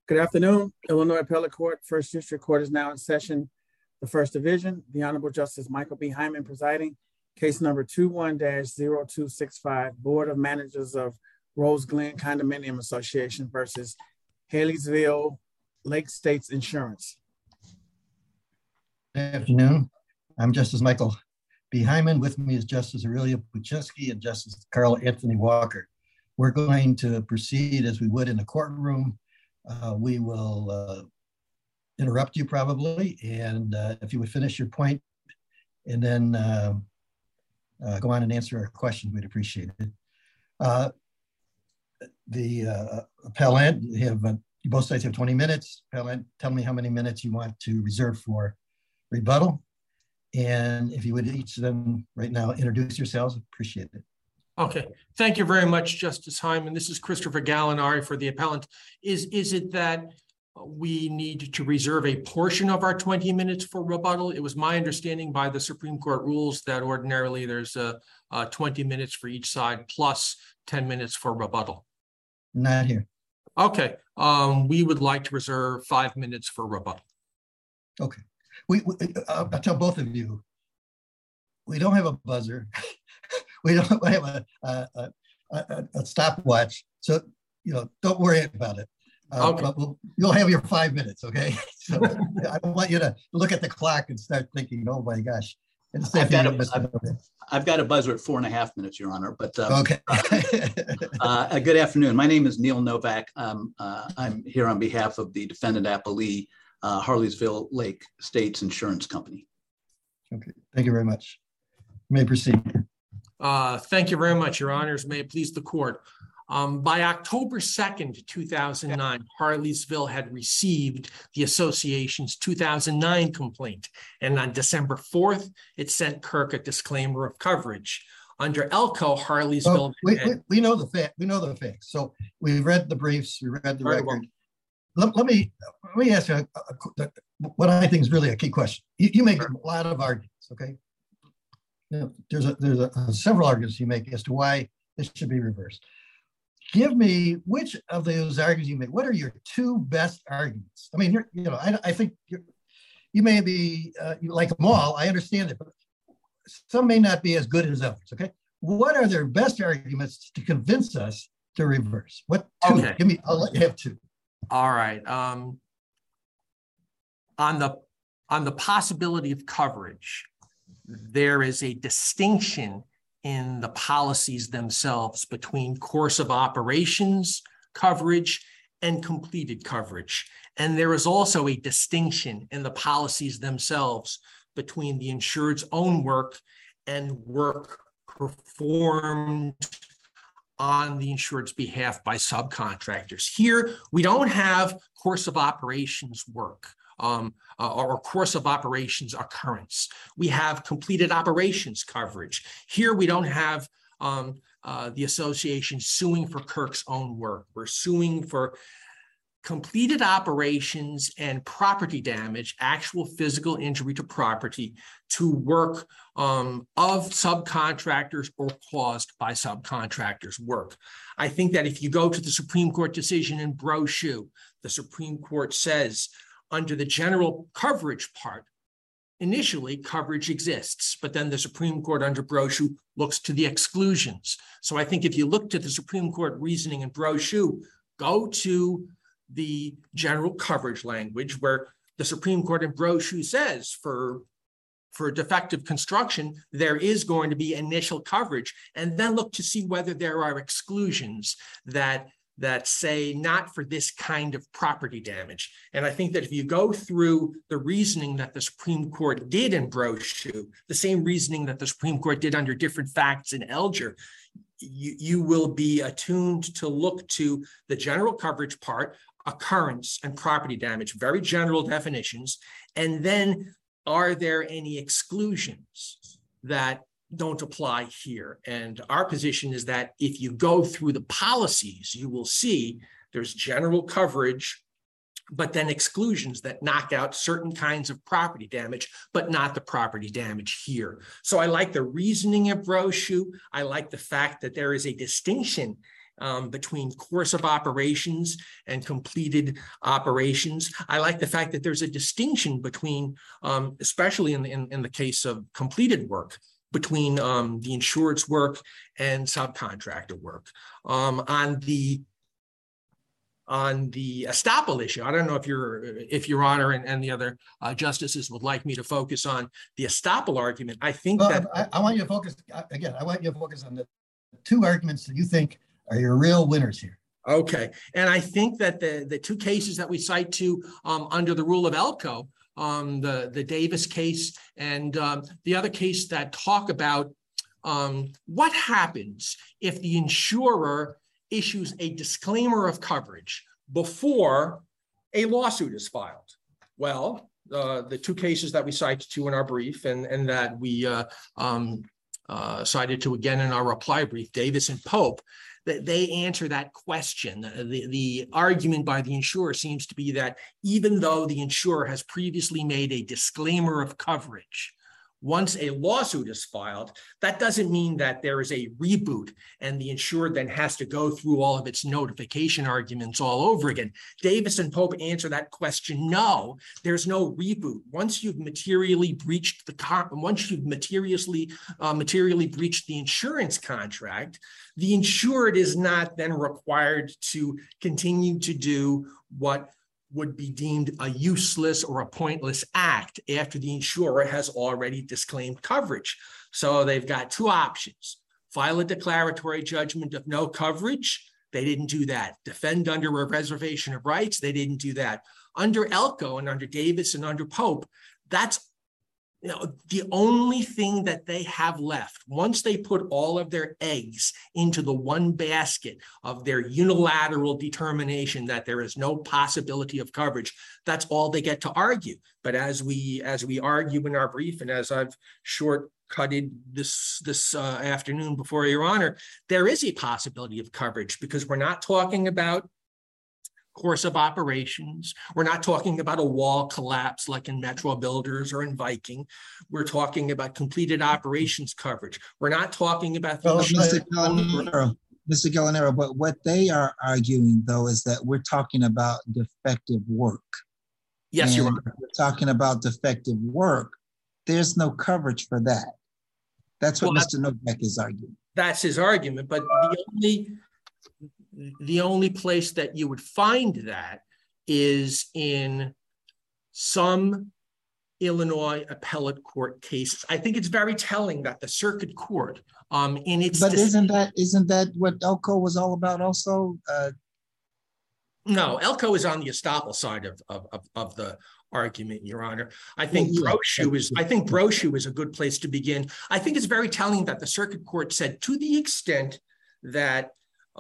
Good afternoon. Illinois Appellate Court, First District Court is now in session. The First Division, the Honorable Justice Michael B. Hyman presiding. Case number 21-0265, Board of Managers of Rose Glen Condominium Association versus Haley'sville Lake States Insurance. Good afternoon. I'm Justice Michael B. Hyman. With me is Justice Aurelia Pucheski and Justice Carl Anthony Walker. We're going to proceed as we would in a courtroom. We will interrupt you probably, and if you would finish your point and then go on and answer our questions, we'd appreciate it. The appellant, both sides have 20 minutes. Appellant, tell me how many minutes you want to reserve for rebuttal. And if you would each of them right now introduce yourselves, appreciate it. Okay, thank you very much, Justice Hyman. This is Christopher Gallinari for the appellant. Is it that we need to reserve a portion of our 20 minutes for rebuttal? It was my understanding by the Supreme Court rules that ordinarily there's 20 minutes for each side plus 10 minutes for rebuttal. Not here. Okay, we would like to reserve 5 minutes for rebuttal. Okay, I'll tell both of you, we don't have a buzzer. We don't have a stopwatch, so don't worry about it. Okay. But you'll have your 5 minutes, okay? So I don't want you to look at the clock and start thinking, "Oh my gosh!" I've got a buzzer at 4.5 minutes, Your Honor. But okay. Good afternoon. My name is Neil Novak. I'm here on behalf of the defendant appellee, Haley'sville Lake States Insurance Company. Okay. Thank you very much. You may proceed. Thank you very much, Your Honors. May it please the court. By October 2nd, 2009, Haley'sville had received the association's 2009 complaint. And on December 4th, it sent Kirk a disclaimer of coverage. Under Elko, Haley'sville... We know the fact. We know the facts. So we read the briefs, we read the record. Let me ask you what I think is really a key question. You make a lot of arguments, okay? There's several arguments you make as to why this should be reversed. Give me which of those arguments you make. What are your two best arguments? I mean, I think you may be you like them all. I understand it, but some may not be as good as others. Okay, what are their best arguments to convince us to reverse? What two? Okay. Give me. I'll let you have two. All right. On the possibility of coverage, there is a distinction in the policies themselves between course of operations coverage and completed coverage. And there is also a distinction in the policies themselves between the insured's own work and work performed on the insured's behalf by subcontractors. Here, we don't have course of operations work. Or course of operations occurrence. We have completed operations coverage. Here we don't have the association suing for Kirk's own work. We're suing for completed operations and property damage, actual physical injury to property, to work of subcontractors or caused by subcontractors' work. I think that if you go to the Supreme Court decision in Brochu, the Supreme Court says, under the general coverage part, initially coverage exists, but then the Supreme Court under Brochu looks to the exclusions. So I think if you look to the Supreme Court reasoning in Brochu, go to the general coverage language where the Supreme Court in Brochu says for defective construction, there is going to be initial coverage, and then look to see whether there are exclusions that say not for this kind of property damage. And I think that if you go through the reasoning that the Supreme Court did in Brochu, the same reasoning that the Supreme Court did under different facts in Elger, you will be attuned to look to the general coverage part, occurrence and property damage, very general definitions. And then are there any exclusions that don't apply here? And our position is that if you go through the policies, you will see there's general coverage, but then exclusions that knock out certain kinds of property damage, but not the property damage here. So I like the reasoning of Brochu. I like the fact that there is a distinction between course of operations and completed operations. I like the fact that there's a distinction between, especially in the case of completed work, between the insured's work and subcontractor work. On the estoppel issue, I don't know if Your Honor and the other justices would like me to focus on the estoppel argument. I think I want you to focus again. I want you to focus on the two arguments that you think are your real winners here. Okay, and I think that the two cases that we cite to under the rule of Elko, the Davis case and the other case that talk about what happens if the insurer issues a disclaimer of coverage before a lawsuit is filed. Well, the two cases that we cite to in our brief and that we cited to again in our reply brief, Davis and Pope, that they answer that question. The argument by the insurer seems to be that even though the insurer has previously made a disclaimer of coverage, once a lawsuit is filed, that doesn't mean that there is a reboot and the insured then has to go through all of its notification arguments all over again. Davis and Pope answer that question. No, there's no reboot. Once you've materially breached materially breached the insurance contract, the insured is not then required to continue to do what would be deemed a useless or a pointless act after the insurer has already disclaimed coverage. So they've got two options: file a declaratory judgment of no coverage. They didn't do that. Defend under a reservation of rights. They didn't do that. Under Elko and under Davis and under Pope, that's the only thing that they have left. Once they put all of their eggs into the one basket of their unilateral determination that there is no possibility of coverage, that's all they get to argue. But as we argue in our brief, and as I've shortcutted this afternoon before Your Honor, there is a possibility of coverage because we're not talking about course of operations. We're not talking about a wall collapse like in Metro Builders or in Viking. We're talking about completed operations coverage. We're not talking about Mr. Gallinero, but what they are arguing though is that we're talking about defective work. Yes, Your Honor. We're talking about defective work. There's no coverage for that. That's what Mr. Novak is arguing. That's his argument, but the only place that you would find that is in some Illinois appellate court cases. I think it's very telling that the circuit court in its— But isn't that what Elko was all about also? No, Elko is on the estoppel side of the argument, Your Honor. I think Brochu is a good place to begin. I think it's very telling that the circuit court said, to the extent that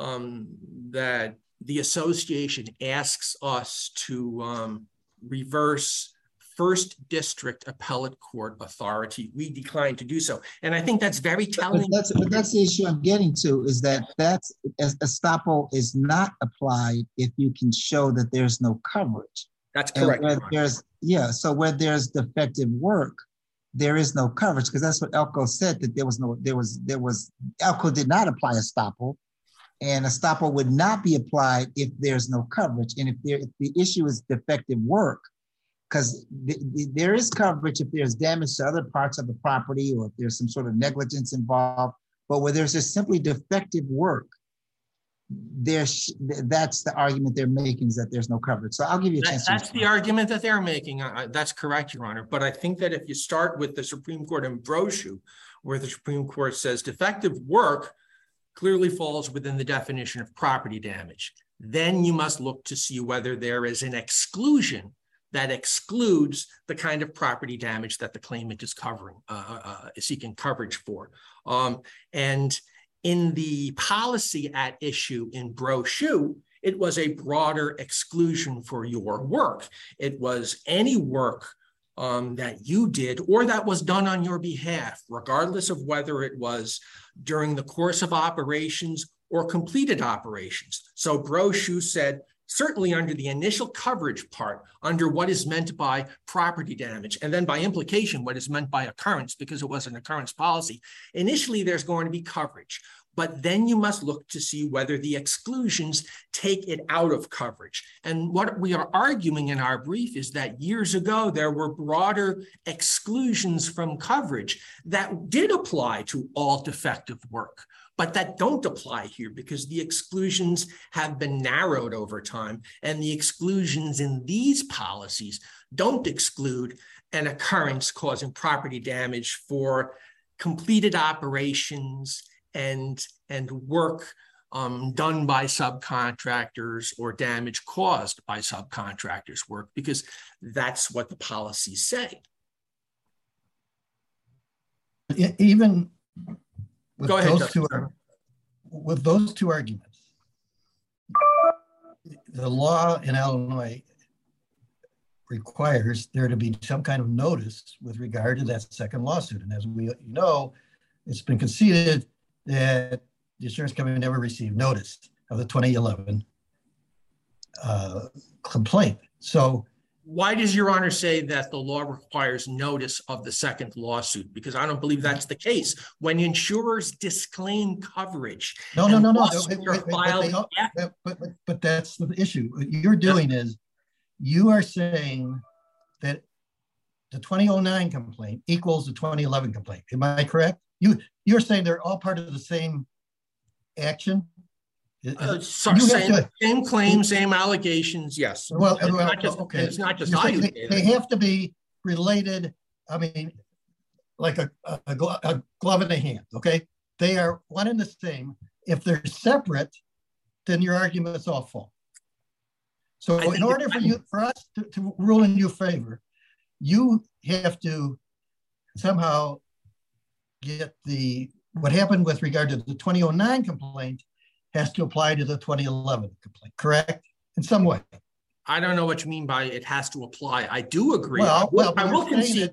that the association asks us to reverse first district appellate court authority, we decline to do so. And I think that's very telling. But that's the issue I'm getting to, is that estoppel is not applied if you can show that there's no coverage. That's correct. So where there's defective work, there is no coverage, because that's what Elko said, that Elko did not apply estoppel. And estoppel would not be applied if there's no coverage. And if the issue is defective work, because there is coverage if there's damage to other parts of the property or if there's some sort of negligence involved. But where there's just simply defective work, that's the argument they're making, is that there's no coverage. So I'll give you a chance. That's the argument that they're making. That's correct, Your Honor. But I think that if you start with the Supreme Court in Brochu, where the Supreme Court says defective work clearly falls within the definition of property damage, then you must look to see whether there is an exclusion that excludes the kind of property damage that the claimant is seeking coverage for. And in the policy at issue in Brochu, it was a broader exclusion for your work. It was any work that you did or that was done on your behalf, regardless of whether it was during the course of operations or completed operations. So Brochu said, certainly under the initial coverage part, under what is meant by property damage, and then by implication, what is meant by occurrence, because it was an occurrence policy. Initially, there's going to be coverage. But then you must look to see whether the exclusions take it out of coverage. And what we are arguing in our brief is that years ago, there were broader exclusions from coverage that did apply to all defective work, but that don't apply here because the exclusions have been narrowed over time, and the exclusions in these policies don't exclude an occurrence causing property damage for completed operations and work done by subcontractors or damage caused by subcontractors' work, because that's what the policies say. Even with Go ahead, with those two arguments, the law in Illinois requires there to be some kind of notice with regard to that second lawsuit. And as we know, it's been conceded that the insurance company never received notice of the 2011 complaint. So why does Your Honor say that the law requires notice of the second lawsuit? Because I don't believe that's the case. When insurers disclaim coverage, no. But that's the issue. What you're doing is you are saying that the 2009 complaint equals the 2011 complaint. Am I correct? You're saying they're all part of the same action? Same claim, same allegations, yes. Well, okay. It's not just they have to be related. I mean, like a glove in a hand, okay? They are one and the same. If they're separate, then your argument's all false. So in order for us to rule in your favor, you have to somehow get what happened with regard to the 2009 complaint has to apply to the 2011 complaint, correct? In some way. I don't know what you mean by it has to apply. I do agree. I will concede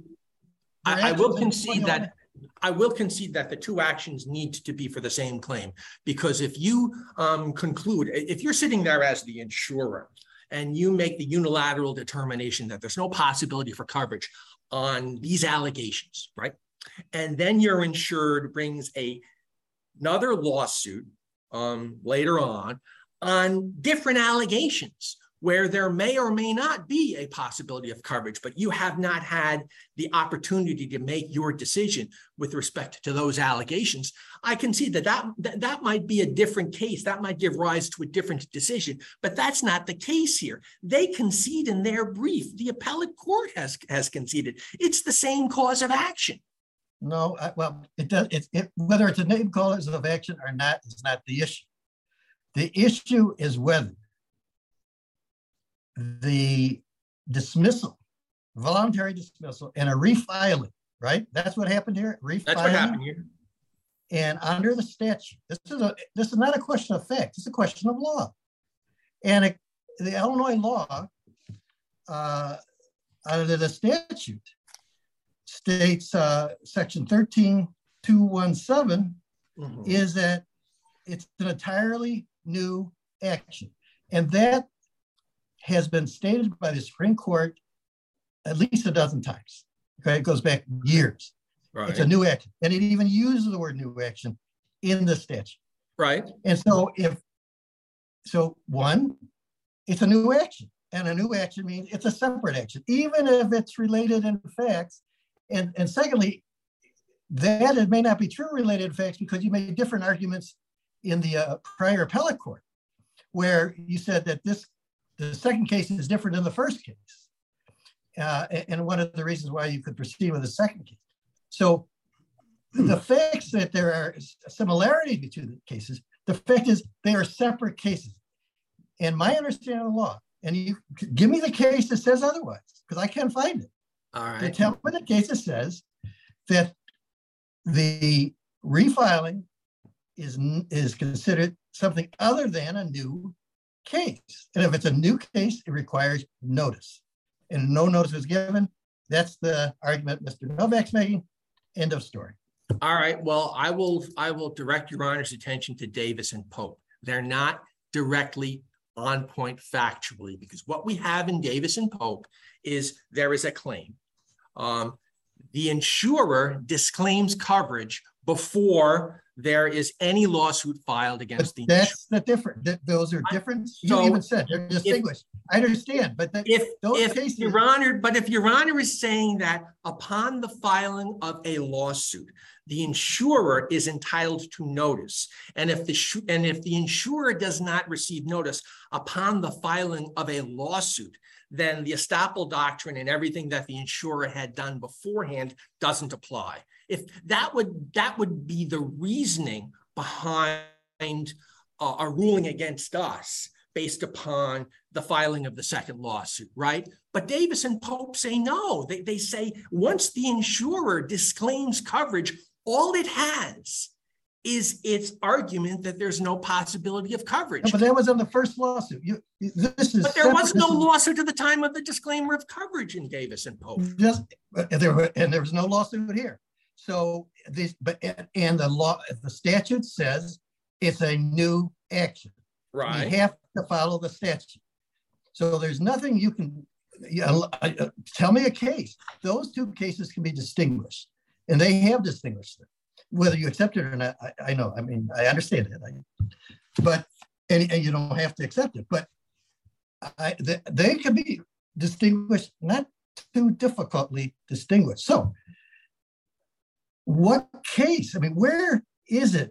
that the two actions need to be for the same claim, because if you conclude, if you're sitting there as the insurer and you make the unilateral determination that there's no possibility for coverage on these allegations, right? And then your insured brings another lawsuit later on different allegations where there may or may not be a possibility of coverage, but you have not had the opportunity to make your decision with respect to those allegations. I can see that might be a different case. That might give rise to a different decision, but that's not the case here. They concede in their brief. The appellate court has conceded. It's the same cause of action. No, it does. Whether it's a name cause of action or not is not the issue. The issue is whether the dismissal, voluntary dismissal, and a refiling, right? That's what happened here. Refiling. That's what happened here. And under the statute, this is not a question of fact. It's a question of law. And the Illinois law, under the statute, states section 13217 is that it's an entirely new action. And that has been stated by the Supreme Court at least a dozen times. Okay, it goes back years. Right. It's a new action. And it even uses the word new action in the statute. Right. And so one, it's a new action. And a new action means it's a separate action, even if it's related in facts. And secondly, that it may not be true related facts because you made different arguments in the prior appellate court, where you said that the second case is different than the first case. And one of the reasons why you could proceed with the second case. So the facts that there are similarities between the cases, the fact is they are separate cases. And my understanding of the law, and you give me the case that says otherwise, because I can't find it. All right. To tell me the case that says that the refiling is considered something other than a new case. And if it's a new case, it requires notice. And no notice was given. That's the argument Mr. Novak's making. End of story. All right. Well, I will direct Your Honor's attention to Davis and Pope. They're not directly on point factually, because what we have in Davis and Pope is there is a claim. The insurer disclaims coverage before there is any lawsuit filed against the That's the different. Those are different. You even said they're distinguished. I understand, but those cases. Your Honor, but if Your Honor is saying that upon the filing of a lawsuit, the insurer is entitled to notice, and if the insurer does not receive notice upon the filing of a lawsuit, then the estoppel doctrine and everything that the insurer had done beforehand doesn't apply. If that would be the reasoning behind a ruling against us based upon the filing of the second lawsuit, right? But Davis and Pope say no. They say once the insurer disclaims coverage, all it has is its argument that there's no possibility of coverage. No, but that was on the first lawsuit. But there was no lawsuit at the time of the disclaimer of coverage in Davis and Pope. There was no lawsuit here. So the statute says it's a new action. Right. You have to follow the statute. So there's nothing you can tell me a case. Those two cases can be distinguished, and they have distinguished them. Whether you accept it or not, I know. I mean, I understand it. But you don't have to accept it. But they can be distinguished, not too difficultly distinguished. So, what case? I mean, where is it?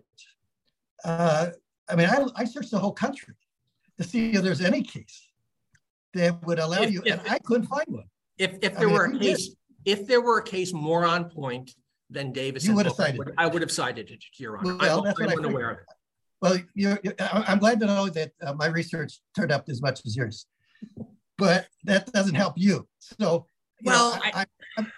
I searched the whole country to see if there's any case that would allow you, and I couldn't find one. If there were a case more on point than Davis, you would have cited it. I would have cited it, Your Honor. Well, that's what I'm aware of it. Well, I'm glad to know that my research turned up as much as yours, but that doesn't help you. So, I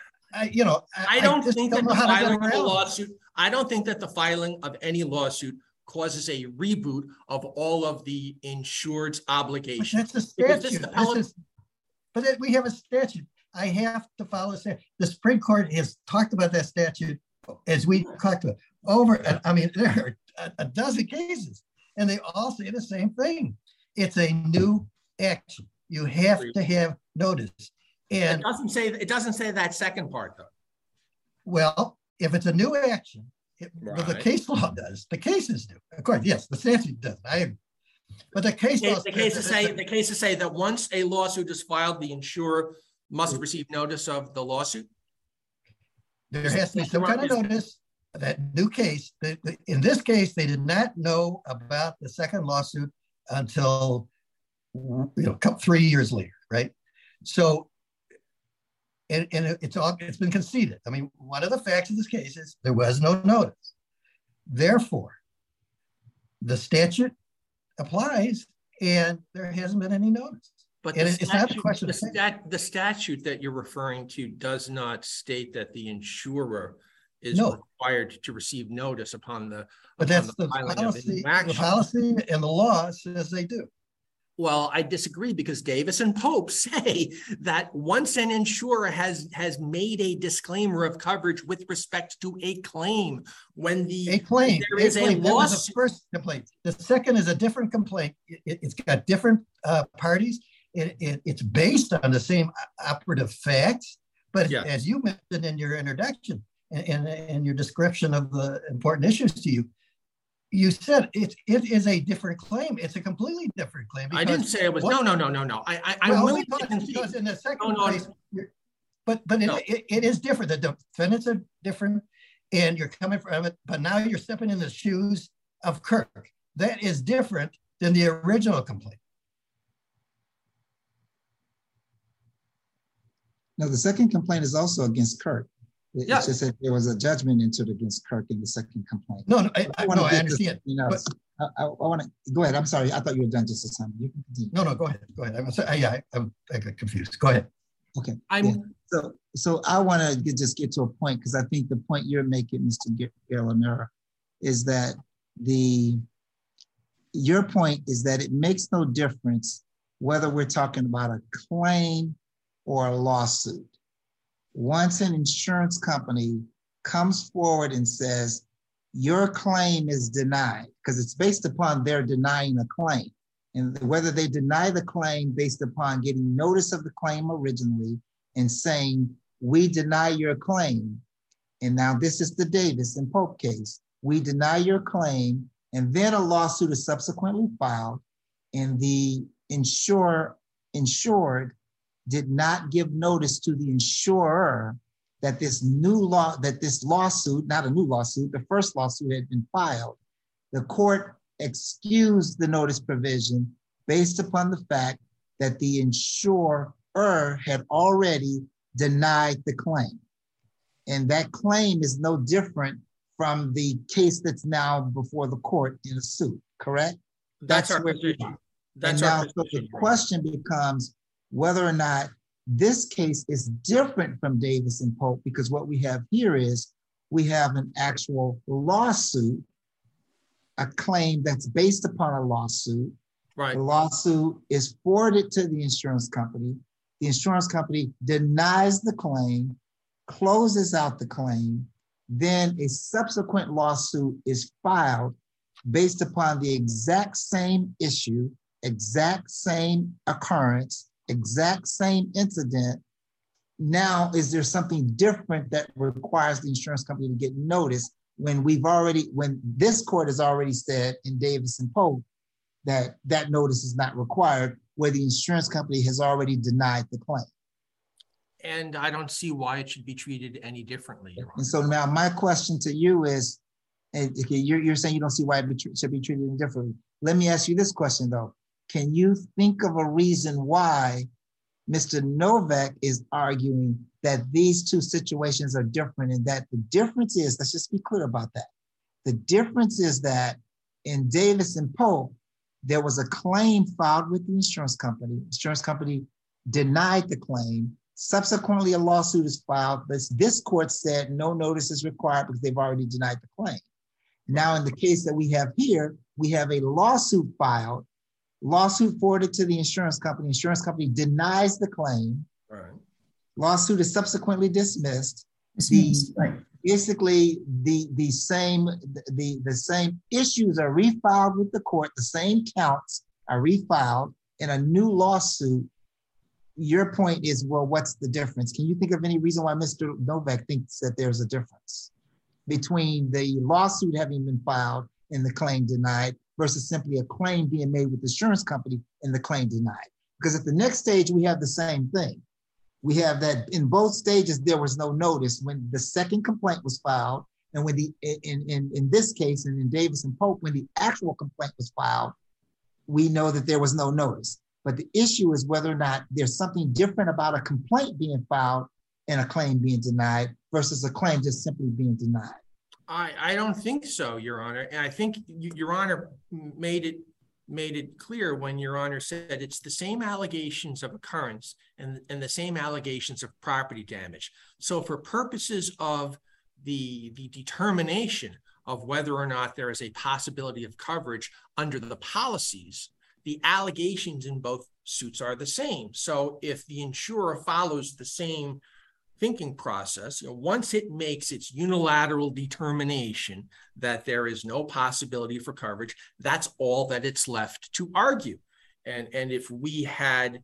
don't think that the filing of a lawsuit. I don't think that the filing of any lawsuit causes a reboot of all of the insured's obligations. But that's a statute. But we have a statute. I have to follow the statute. The Supreme Court has talked about that statute as we talked about over. I mean, there are a dozen cases, and they all say the same thing. It's a new action. You have to have notice. And it doesn't say that second part though. Well, if it's a new action, well, the case law does. The cases do. Of course, yes, the statute does. I agree. But the case law. The cases say that once a lawsuit is filed, the insurer must receive notice of the lawsuit. There has to be some kind of notice. That new case. In this case, they did not know about the second lawsuit until 3 years later, right? So. And it's been conceded. I mean, one of the facts of this case is there was no notice. Therefore, the statute applies, and there hasn't been any notice. But it's not the question. The statute that you're referring to does not state that the insurer is required to receive notice upon the. But that's the policy. The policy and the law says they do. Well, I disagree because Davis and Pope say that once an insurer has made a disclaimer of coverage with respect to a claim, when there is a lawsuit. That was the first complaint. The second is a different complaint. It's got different parties. It's based on the same operative facts, but as you mentioned in your introduction and your description of the important issues to you, you said it is a different claim. It's a completely different claim. I didn't say it was. No. I'm willing to concede. Because in the second place, but it is different. The defendants are different, and you're coming from it. But now you're stepping in the shoes of Kirk. That is different than the original complaint. No, the second complaint is also against Kirk. It's just that there was a judgment entered against Kirk in the second complaint. No, I understand. I want to go ahead. I'm sorry. I thought you were done, Justice Simon. You can continue. No, go ahead. Go ahead. I'm sorry. I got confused. Go ahead. Okay. So I want to just get to a point because I think the point you're making, Mr. Gallinera, is that your point is that it makes no difference whether we're talking about a claim or a lawsuit. Once an insurance company comes forward and says, your claim is denied, because it's based upon their denying a claim. And whether they deny the claim based upon getting notice of the claim originally and saying, we deny your claim. And now this is the Davis and Pope case. we deny your claim, and then a lawsuit is subsequently filed, and the insured did not give notice to the insurer that this lawsuit, not a new lawsuit, the first lawsuit had been filed. The court excused the notice provision based upon the fact that the insurer had already denied the claim. And that claim is no different from the case that's now before the court in a suit, correct? That's our position. And now, so the question becomes whether or not this case is different from Davis and Pope, because what we have here is we have an actual lawsuit, a claim that's based upon a lawsuit. Right. The lawsuit is forwarded to the insurance company. The insurance company denies the claim, closes out the claim. Then a subsequent lawsuit is filed based upon the exact same issue, exact same occurrence, exact same incident. Now, is there something different that requires the insurance company to get notice when this court has already said in Davis and Pope that that notice is not required, where the insurance company has already denied the claim? And I don't see why it should be treated any differently. And so now my question to you is, okay, you're saying you don't see why it should be treated differently. Let me ask you this question though. Can you think of a reason why Mr. Novak is arguing that these two situations are different, and that the difference is, let's just be clear about that. The difference is that in Davis and Pope, there was a claim filed with the insurance company. The insurance company denied the claim. Subsequently, a lawsuit is filed. This court said no notice is required because they've already denied the claim. Now, in the case that we have here, we have a lawsuit filed, lawsuit forwarded to the insurance company. Insurance company denies the claim. Right. Lawsuit is subsequently dismissed. Basically, the same issues are refiled with the court. The same counts are refiled in a new lawsuit. Your point is, well, what's the difference? Can you think of any reason why Mr. Novak thinks that there's a difference between the lawsuit having been filed and the claim denied versus simply a claim being made with the insurance company and the claim denied? Because at the next stage, we have the same thing. We have that in both stages, there was no notice when the second complaint was filed, and when in this case, and in Davis and Pope, when the actual complaint was filed, we know that there was no notice. But the issue is whether or not there's something different about a complaint being filed and a claim being denied versus a claim just simply being denied. I don't think so, Your Honor. And I think Your Honor made it clear when Your Honor said it's the same allegations of occurrence and the same allegations of property damage. So for purposes of the determination of whether or not there is a possibility of coverage under the policies, the allegations in both suits are the same. So if the insurer follows the same thinking process, once it makes its unilateral determination that there is no possibility for coverage, that's all that it's left to argue. And if we had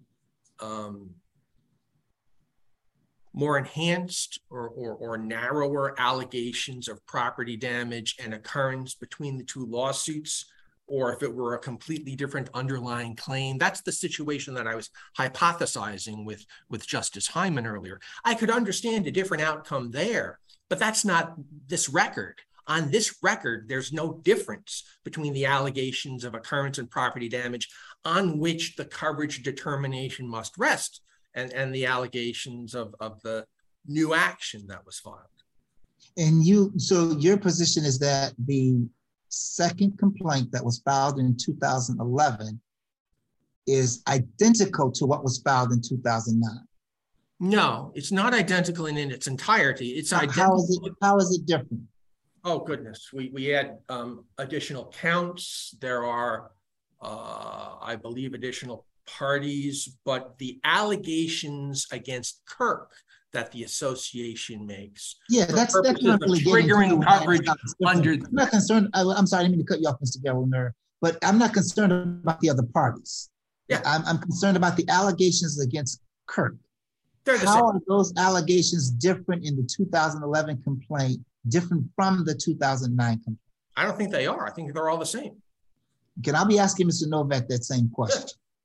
more enhanced or narrower allegations of property damage and occurrence between the two lawsuits, or if it were a completely different underlying claim, that's the situation that I was hypothesizing with Justice Hyman earlier. I could understand a different outcome there, but that's not this record. On this record, there's no difference between the allegations of occurrence and property damage on which the coverage determination must rest and the allegations of the new action that was filed. And so your position is that the second complaint that was filed in 2011 is identical to what was filed in 2009? No, it's not identical in its entirety. It's identical. How is it different? Oh, goodness. We had additional counts. There are, I believe, additional parties, but the allegations against Kirk that the association makes. Yeah, that's not really triggering coverage under. I'm not concerned. I'm sorry, I didn't mean to cut you off, Mr. Gellner, but I'm not concerned about the other parties. Yeah, I'm concerned about the allegations against Kirk. How are those allegations different in the 2011 complaint different from the 2009 complaint? I don't think they are. I think they're all the same. Can I be asking Mr. Novak that same question?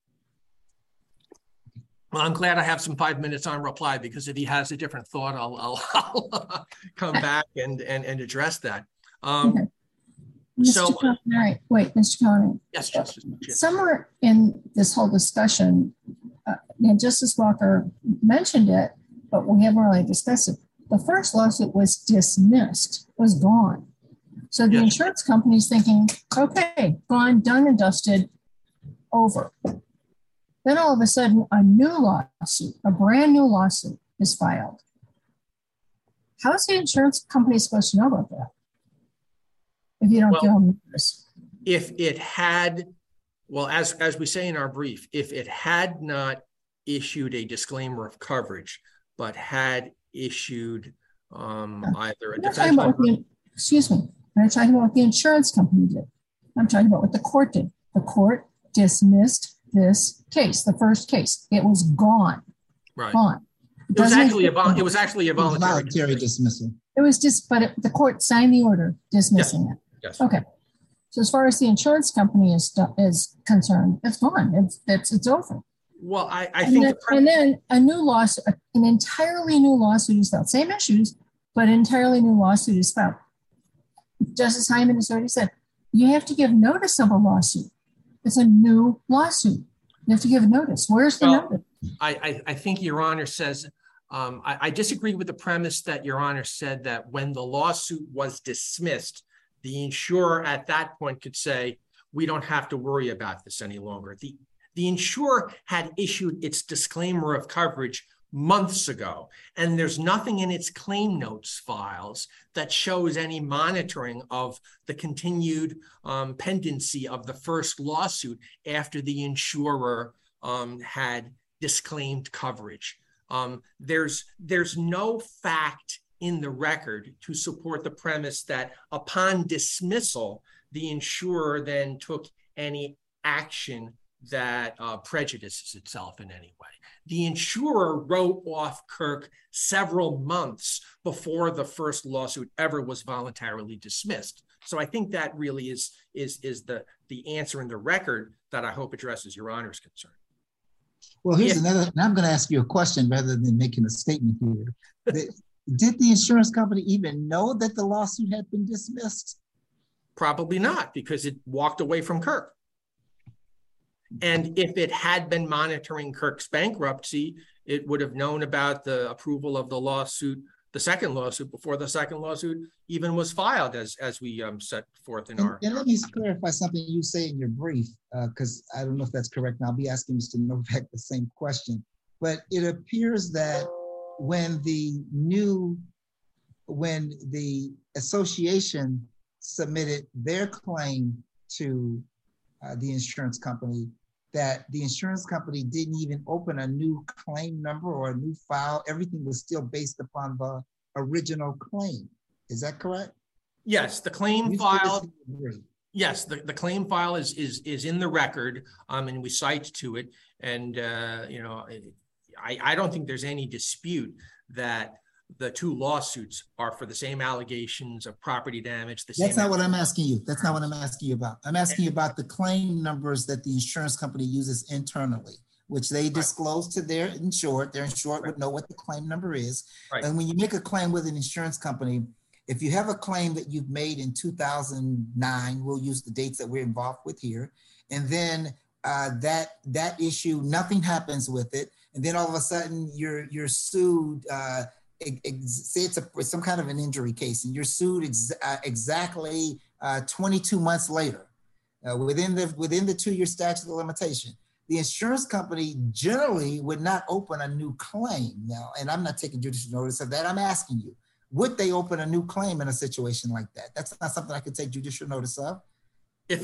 Well, I'm glad I have some 5 minutes on reply, because if he has a different thought, I'll come back and address that. Okay. Mr. Connery, wait, Mr. Connery. Yes, Justice. Somewhere in this whole discussion, and Justice Walker mentioned it, but we haven't really discussed it. The first lawsuit was dismissed, was gone. So the insurance company's thinking, okay, gone, done and dusted, over. Then all of a sudden, a new lawsuit, a brand new lawsuit is filed. How is the insurance company supposed to know about that if you don't give them notice? If it had, well, as we say in our brief, if it had not issued a disclaimer of coverage, but had issued either a defense. Excuse me. I'm not talking about what the insurance company did. I'm talking about what the court did. The court dismissed this case, the first case. It was gone. Right. Gone. It was actually a voluntary dismissal. It was just, but the court signed the order dismissing it. Yes. Okay. So as far as the insurance company is concerned, it's gone. It's over. Well, I think, and then a new lawsuit, an entirely new lawsuit is filed. Same issues, but an entirely new lawsuit is filed. Justice Hyman has already said, you have to give notice of a lawsuit. It's a new lawsuit. You have to give notice. Where's the notice? I think Your Honor says, I disagree with the premise that Your Honor said that when the lawsuit was dismissed, the insurer at that point could say, we don't have to worry about this any longer. The insurer had issued its disclaimer of coverage months ago, and there's nothing in its claim notes files that shows any monitoring of the continued pendency of the first lawsuit after the insurer had disclaimed coverage. There's no fact in the record to support the premise that upon dismissal, the insurer then took any action that prejudices itself in any way. The insurer wrote off Kirk several months before the first lawsuit ever was voluntarily dismissed. So I think that really is the answer in the record that I hope addresses Your Honor's concern. Well, here's another, and I'm going to ask you a question rather than making a statement here. Did the insurance company even know that the lawsuit had been dismissed? Probably not, because it walked away from Kirk. And if it had been monitoring Kirk's bankruptcy, it would have known about the approval of the lawsuit, the second lawsuit, before the second lawsuit even was filed, as we set forth in our. And let me clarify something you say in your brief, because I don't know if that's correct. And I'll be asking Mr. Novak the same question. But it appears that when the association submitted their claim to the insurance company, that the insurance company didn't even open a new claim number or a new file. Everything was still based upon the original claim. Is that correct? Yes, the claim file. Yes, the claim file is in the record, and we cite to it. And I don't think there's any dispute that the two lawsuits are for the same allegations of property damage. That's not what I'm asking you. That's not what I'm asking you about. I'm asking you about the claim numbers that the insurance company uses internally, which they disclose to their insured. Their insured would know what the claim number is. Right. And when you make a claim with an insurance company, if you have a claim that you've made in 2009, we'll use the dates that we're involved with here. And then that issue, nothing happens with it. And then all of a sudden you're sued, say it's some kind of an injury case, and you're sued exactly 22 months later, within the 2-year statute of limitation. The insurance company generally would not open a new claim now, and I'm not taking judicial notice of that. I'm asking you, would they open a new claim in a situation like that? That's not something I could take judicial notice of. If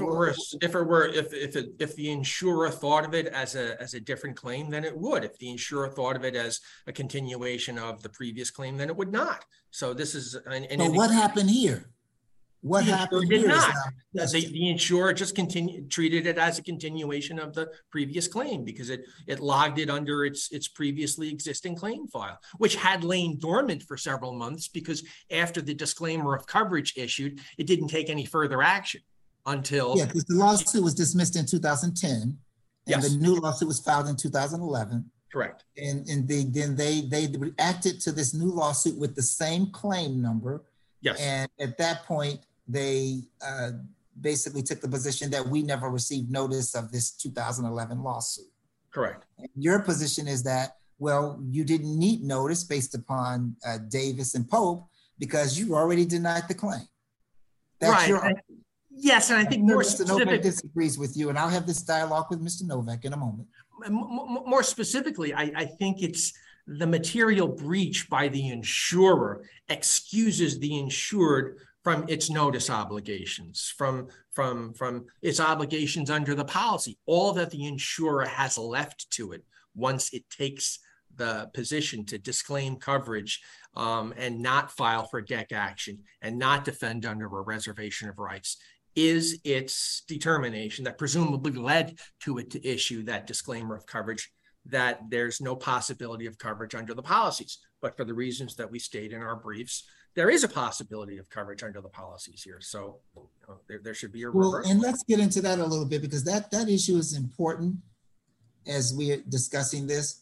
the insurer thought of it as a different claim, then it would. If the insurer thought of it as a continuation of the previous claim, then it would not. So this is. But what happened here? What The happened insurer did here is not. now- The insurer just treated it as a continuation of the previous claim because it logged it under its previously existing claim file, which had lain dormant for several months because after the disclaimer of coverage issued, it didn't take any further action until. Yeah, because the lawsuit was dismissed in 2010, and Yes. the new lawsuit was filed in 2011. Correct. And they reacted to this new lawsuit with the same claim number. Yes. And at that point, they basically took the position that we never received notice of this 2011 lawsuit. Correct. And your position is that, well, you didn't need notice based upon Davis and Pope because you already denied the claim. That's right. Yes, and I think more Mr. Novak disagrees with you, and I'll have this dialogue with Mr. Novak in a moment. More specifically, I think it's the material breach by the insurer excuses the insured from its notice obligations, from its obligations under the policy, all that the insurer has left to it once it takes the position to disclaim coverage and not file for DEC action and not defend under a reservation of rights is its determination that presumably led to it to issue that disclaimer of coverage that there's no possibility of coverage under the policies. But for the reasons that we state in our briefs, there is a possibility of coverage under the policies here. So there should be a reversal. Well, and let's get into that a little bit because that issue is important as we're discussing this.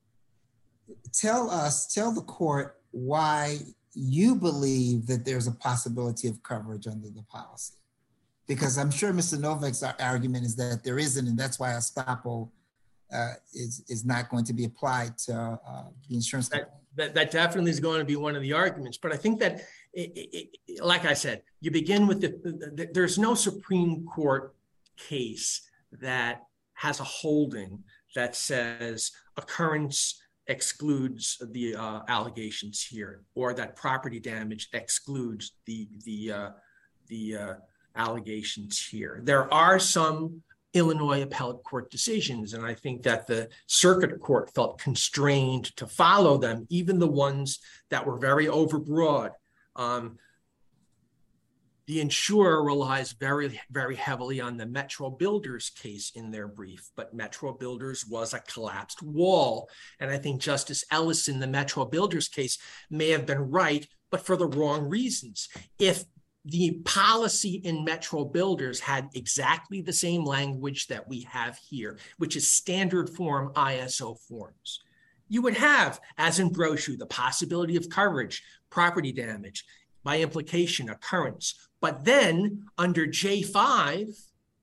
Tell the court why you believe that there's a possibility of coverage under the policy. Because I'm sure Mr. Novak's argument is that there isn't, and that's why estoppel is not going to be applied to the insurance company. That definitely is going to be one of the arguments. But I think that, like I said, you begin with there's no Supreme Court case that has a holding that says occurrence excludes the allegations here, or that property damage excludes the allegations here. There are some Illinois appellate court decisions, and I think that the circuit court felt constrained to follow them, even the ones that were very overbroad. The insurer relies very, very heavily on the Metro Builders case in their brief, but Metro Builders was a collapsed wall. And I think Justice Ellis in the Metro Builders case may have been right, but for the wrong reasons. If the policy in Metro Builders had exactly the same language that we have here, which is standard form ISO forms, you would have, as in Brochu, the possibility of coverage, property damage, by implication, occurrence. But then under J5,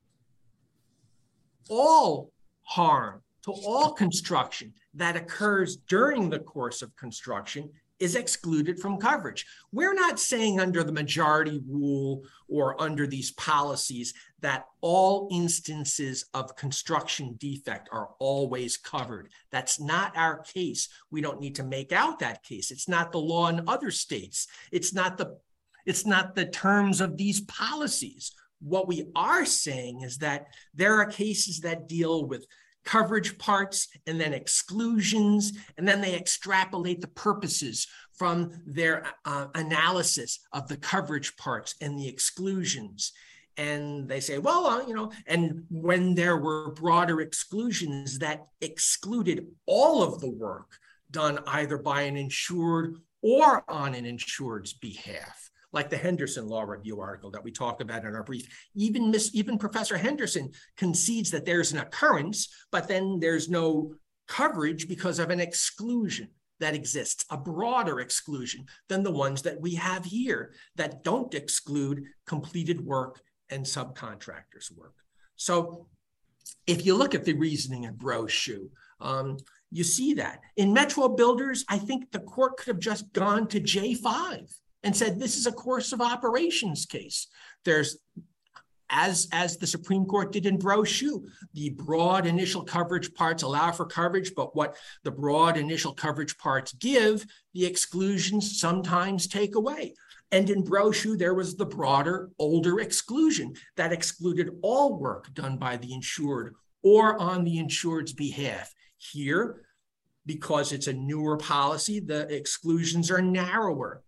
all harm to all construction that occurs during the course of construction is excluded from coverage. We're not saying under the majority rule or under these policies that all instances of construction defect are always covered. That's not our case. We don't need to make out that case. It's not the law in other states. It's not the terms of these policies. What we are saying is that there are cases that deal with coverage parts and then exclusions, and then they extrapolate the purposes from their analysis of the coverage parts and the exclusions. And they say, well, and when there were broader exclusions that excluded all of the work done either by an insured or on an insured's behalf, like the Henderson Law Review article that we talked about in our brief. Even Professor Henderson concedes that there's an occurrence, but then there's no coverage because of an exclusion that exists, a broader exclusion than the ones that we have here that don't exclude completed work and subcontractors' work. So if you look at the reasoning in Brochu, you see that. In Metro Builders, I think the court could have just gone to J5 and said, this is a course of operations case. There's, as the Supreme Court did in Brochu, the broad initial coverage parts allow for coverage, but what the broad initial coverage parts give, the exclusions sometimes take away. And in Brochu, there was the broader, older exclusion that excluded all work done by the insured or on the insured's behalf. Here, because it's a newer policy, the exclusions are narrower.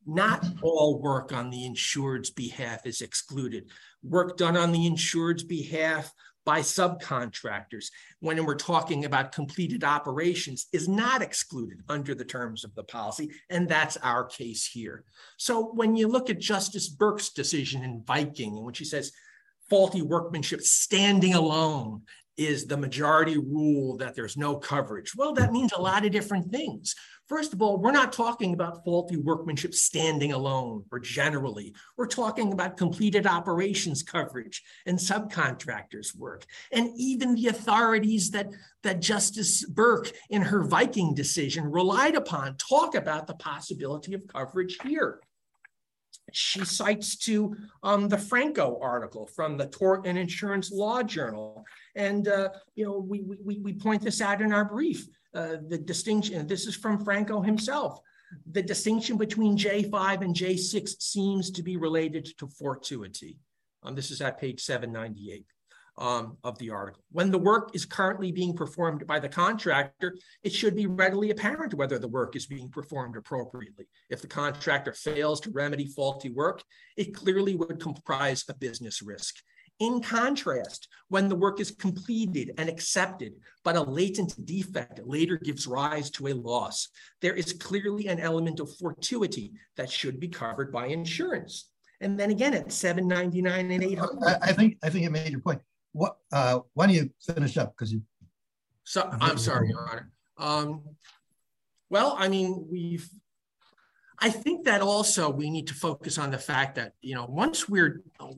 Not all work on the insured's behalf is excluded. Work done on the insured's behalf by subcontractors, when we're talking about completed operations, is not excluded under the terms of the policy, and that's our case here. So when you look at Justice Burke's decision in Viking, in which he says faulty workmanship standing alone is the majority rule that there's no coverage, well, that means a lot of different things. First of all, we're not talking about faulty workmanship standing alone or generally. We're talking about completed operations coverage and subcontractors work. And even the authorities that Justice Burke in her Viking decision relied upon talk about the possibility of coverage here. She cites to the Franco article from the Tort and Insurance Law Journal. And we point this out in our brief. The distinction, this is from Franco himself, the distinction between J5 and J6 seems to be related to fortuity. This is at page 798 of the article. When the work is currently being performed by the contractor, it should be readily apparent whether the work is being performed appropriately. If the contractor fails to remedy faulty work, it clearly would comprise a business risk. In contrast, when the work is completed and accepted, but a latent defect later gives rise to a loss, there is clearly an element of fortuity that should be covered by insurance. And then again at 799 and 800. I think you made your point. What? Why don't you finish up? Because you. So I'm sorry, Your Honor. Well, I mean, I think that also we need to focus on the fact that, once we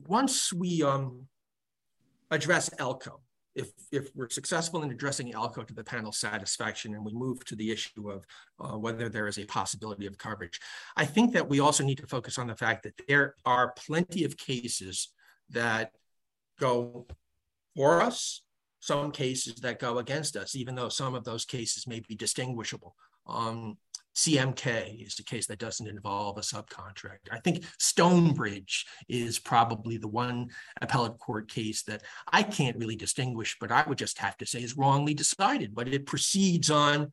address ELCO, if we're successful in addressing ELCO to the panel's satisfaction and we move to the issue of whether there is a possibility of coverage, I think that we also need to focus on the fact that there are plenty of cases that go for us, some cases that go against us, even though some of those cases may be distinguishable. CMK is a case that doesn't involve a subcontractor. I think Stonebridge is probably the one appellate court case that I can't really distinguish, but I would just have to say is wrongly decided. But it proceeds on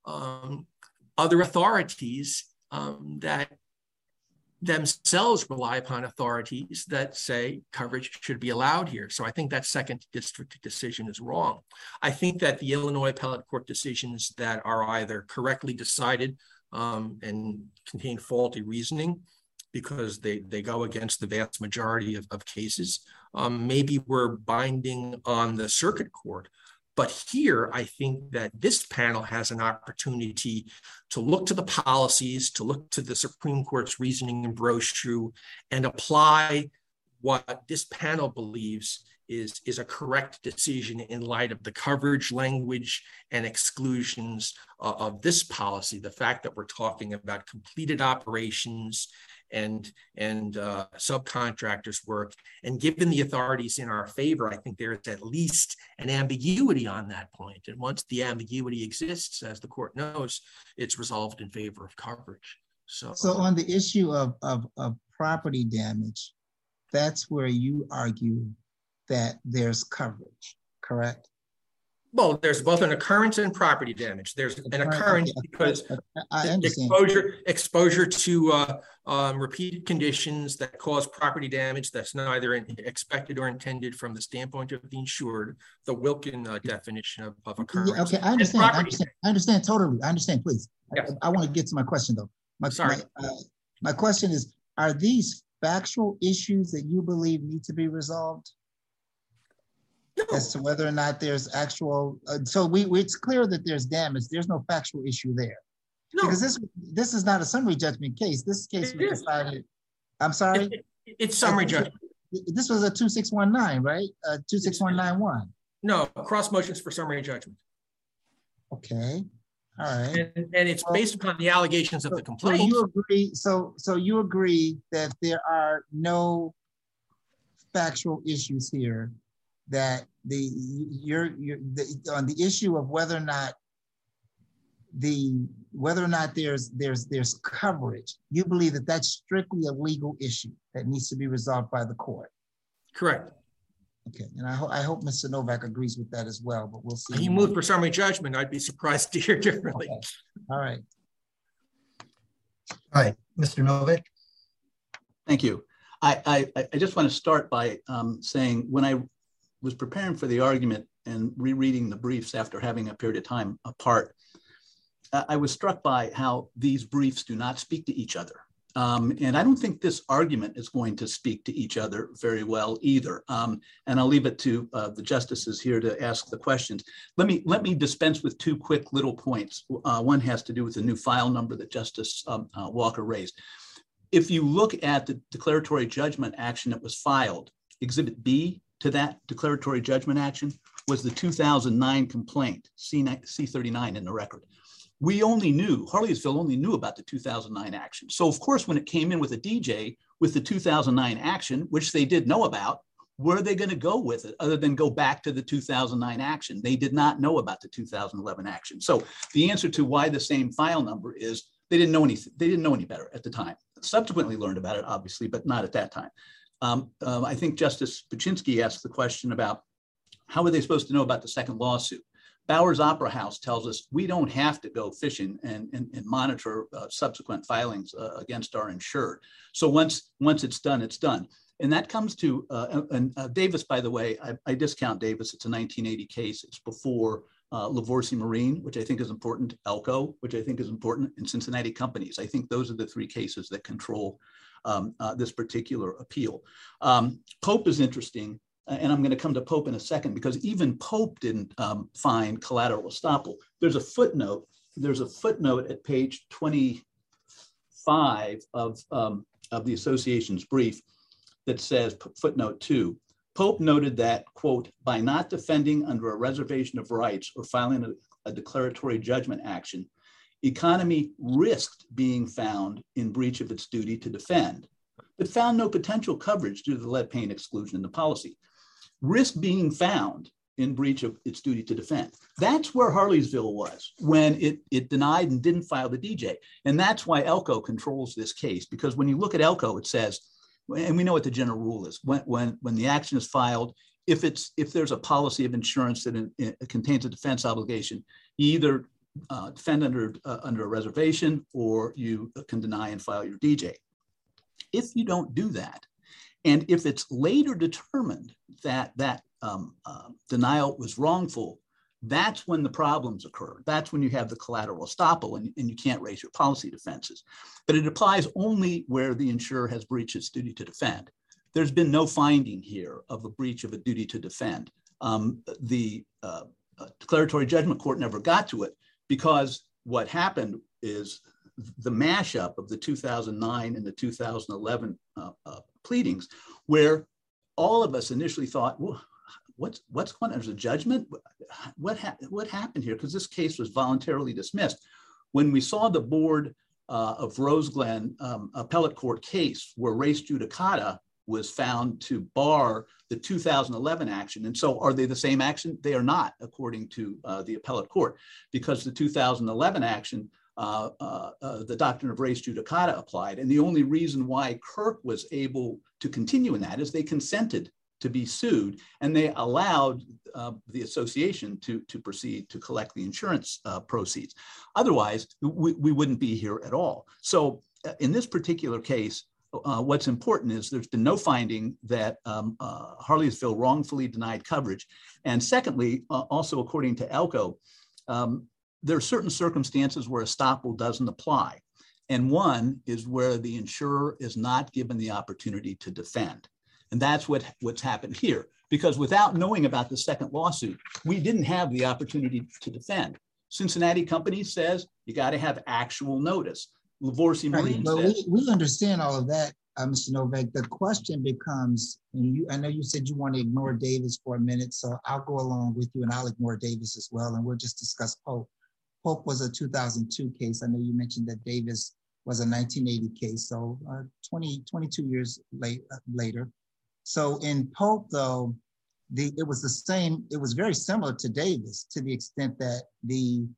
other authorities that themselves rely upon authorities that say coverage should be allowed here. So I think that second district decision is wrong. I think that the Illinois appellate court decisions that are either correctly decided and contain faulty reasoning because they go against the vast majority of cases, maybe we're binding on the circuit court. But here, I think that this panel has an opportunity to look to the policies, to look to the Supreme Court's reasoning in Brochu, and apply what this panel believes is a correct decision in light of the coverage language and exclusions of this policy. The fact that we're talking about completed operations and subcontractors work, and given the authorities in our favor, I think there is at least an ambiguity on that point. And once the ambiguity exists, as the court knows, it's resolved in favor of coverage. So on the issue of property damage, that's where you argue that there's coverage, correct? Well, there's both an occurrence and property damage. There's an occurrence because exposure to repeated conditions that cause property damage that's neither expected or intended from the standpoint of the insured, the Wilkin definition of occurrence. Yeah, okay, I understand totally. I understand, please. Yes. I want to get to my question though. My question is, are these factual issues that you believe need to be resolved? No. As to whether or not there's actual, it's clear that there's damage. There's no factual issue there. No. Because this is not a summary judgment case. This case was decided, I'm sorry? It's summary judgment. This was a 2619, right? 26191. No, cross motions for summary judgment. Okay, all right. And it's based upon the allegations of the complaint. So you agree, so you agree that there are no factual issues here, that on the issue of whether or not there's coverage, you believe that that's strictly a legal issue that needs to be resolved by the court. Correct. Okay, and I hope Mr. Novak agrees with that as well, but we'll see. He moved for summary judgment. I'd be surprised to hear differently. Okay. All right. All right, Mr. Novak. Thank you. I just want to start by saying when I was preparing for the argument and rereading the briefs after having a period of time apart, I was struck by how these briefs do not speak to each other. And I don't think this argument is going to speak to each other very well either. And I'll leave it to the justices here to ask the questions. Let me dispense with two quick little points. One has to do with the new file number that Justice Walker raised. If you look at the declaratory judgment action that was filed, Exhibit B to that declaratory judgment action was the 2009 complaint, C39 in the record. Harleysville only knew about the 2009 action. So of course, when it came in with a DJ with the 2009 action, which they did know about, where are they going to go with it other than go back to the 2009 action? They did not know about the 2011 action. So the answer to why the same file number is they didn't know anything. They didn't know any better at the time. Subsequently learned about it, obviously, but not at that time. I think Justice Paczynski asked the question about how are they supposed to know about the second lawsuit? Bowers Opera House tells us we don't have to go fishing and monitor subsequent filings against our insured. So once it's done, it's done. And that comes to, Davis, by the way, I discount Davis. It's a 1980 case. It's before Lavorsi Marine, which I think is important, Elko, which I think is important, and Cincinnati Companies. I think those are the three cases that control this particular appeal. Pope is interesting. And I'm going to come to Pope in a second because even Pope didn't find collateral estoppel. There's a footnote at page 25 of the association's brief that says, footnote 2, Pope noted that, quote, by not defending under a reservation of rights or filing a declaratory judgment action, Economy risked being found in breach of its duty to defend, but found no potential coverage due to the lead paint exclusion in the policy. Risk being found in breach of its duty to defend. That's where Harleysville was when it denied and didn't file the DJ. And that's why Elko controls this case, because when you look at Elko, it says, and we know what the general rule is, when the action is filed, if there's a policy of insurance that contains a defense obligation, you either defend under a reservation or you can deny and file your DJ. If you don't do that, and if it's later determined that denial was wrongful, that's when the problems occur. That's when you have the collateral estoppel and you can't raise your policy defenses. But it applies only where the insurer has breached its duty to defend. There's been no finding here of a breach of a duty to defend. The declaratory judgment court never got to it because what happened is the mashup of the 2009 and the 2011 pleadings, where all of us initially thought, well, what's going on? There's a judgment. What happened here? Because this case was voluntarily dismissed. When we saw the board of Roseglen appellate court case where res judicata was found to bar the 2011 action. And so are they the same action? They are not, according to the appellate court, because the 2011 action, the doctrine of res judicata applied. And the only reason why Kirk was able to continue in that is they consented to be sued and they allowed the association to proceed to collect the insurance proceeds. Otherwise, we wouldn't be here at all. So in this particular case, what's important is there's been no finding that Harleysville wrongfully denied coverage. And secondly, also according to Elko, there are certain circumstances where estoppel doesn't apply. And one is where the insurer is not given the opportunity to defend. And that's what's happened here, because without knowing about the second lawsuit, we didn't have the opportunity to defend. Cincinnati Companies says you got to have actual notice. Lavorsi Marine says. We understand all of that, Mr. Novak. The question becomes, and I know you said you want to ignore Davis for a minute, so I'll go along with you and I'll ignore Davis as well, and we'll just discuss Pope. Pope was a 2002 case. I know you mentioned that Davis was a 1980 case, so 22 years later. So in Pope, though, it was the same. It was very similar to Davis to the extent that the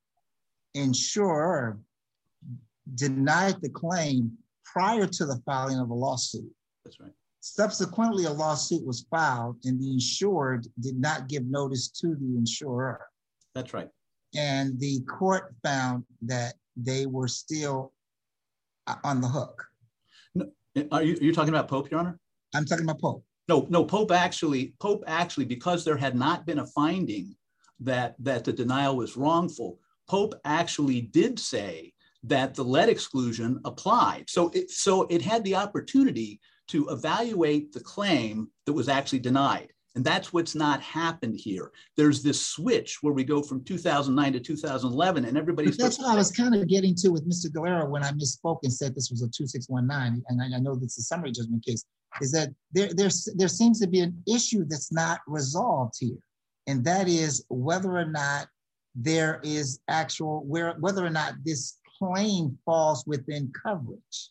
insurer denied the claim prior to the filing of a lawsuit. That's right. Subsequently, a lawsuit was filed and the insured did not give notice to the insurer. That's right. And the court found that they were still on the hook. No, are you talking about Pope, Your Honor? I'm talking about Pope. No, Pope actually, because there had not been a finding that the denial was wrongful, Pope actually did say that the lead exclusion applied. So it had the opportunity to evaluate the claim that was actually denied. And that's what's not happened here. There's this switch where we go from 2009 to 2011 and everybody's— That's what I was kind of getting to with Mr. Galera when I misspoke and said this was a 2619, and I know this is a summary judgment case, is that there seems to be an issue that's not resolved here. And that is whether or not there is whether or not this claim falls within coverage.